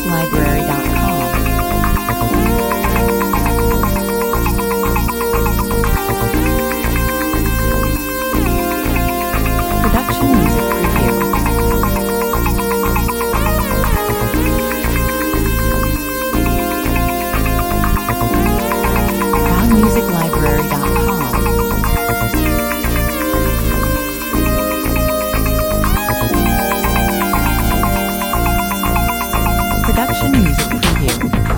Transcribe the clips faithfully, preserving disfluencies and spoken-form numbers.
library dot com. Production music preview. proud music library dot com. Production music preview.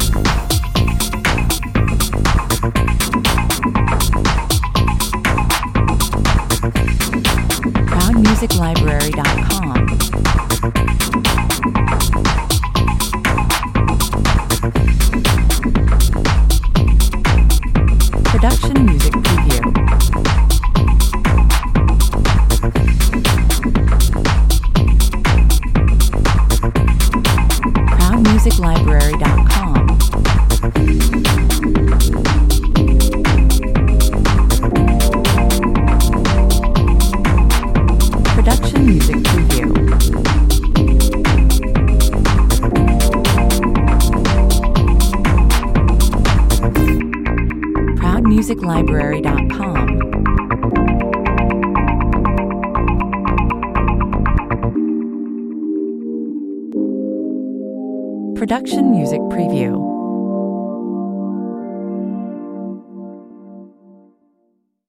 proud music library dot com. Production music preview. proud music library dot com. Production music preview. proud music library dot com. Production music preview.